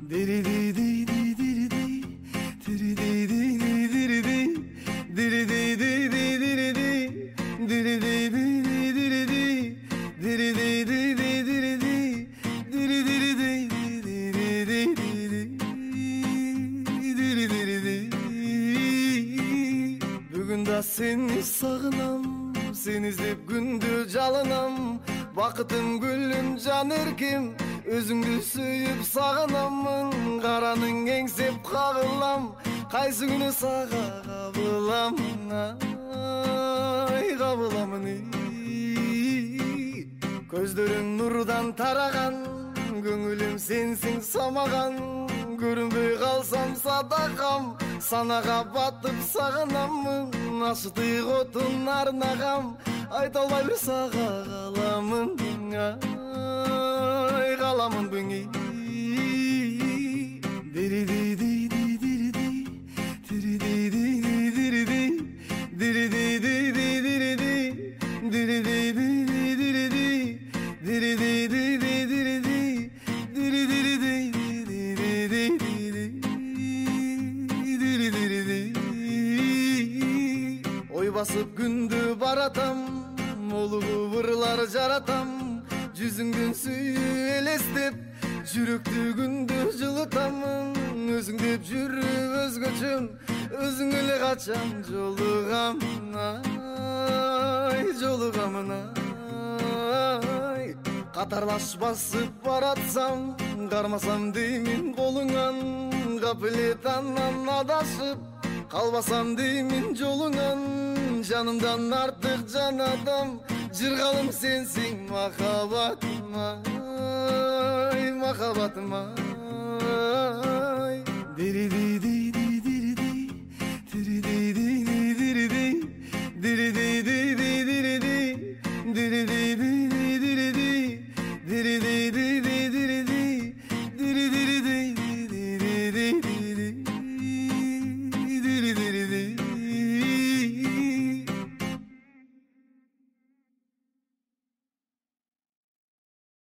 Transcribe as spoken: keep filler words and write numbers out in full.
Diri di di di diri di, diri di di di diri di, diri di di di diri di, diri di di di diri di, diri di di di diri di, diri di di di diri di, diri diri di. Бүгін да сені сағынам, сені іздеп күнде жалынам. Бақытым гүлім жан еркем, өзіңді сүйіп сағынамын. Қараның еңсеп қағылам, қайсы күні саға қабыламын, ай қабыламын. Көздерің нұрдан тараған, көңілім сенсің самаған. Көрінбей қалсам садақам, санаға батып сағынамын. Ашытық отын арнағам, айта алмай бір саға қаламын, ай қаламын бүңі. Дири ди ди ди дири ди, дири ди ди ди дири ди, дири ди ди ди дири ди, дири ди ди ди дири ди, дири ди ди ди дири ди, дири дири ди дири дири ди. Ой басып күнді баратам, молугу вырлар жаратам. Жүзіңден сүйі елестеп, жүректі күнді жылытамын. Өзің деп жүріп өзгөчөм, өзің эле качам жолугамын, ай жолугамын, ай. Катарлаш басып баратсам, кармасам деймин колуңан. Капилетанан адашып, қалбасам деймин жолуңан. Жанымдан артық жан адам, жыргалым сенсің махаббатым, ай махаббатым, ай. Дири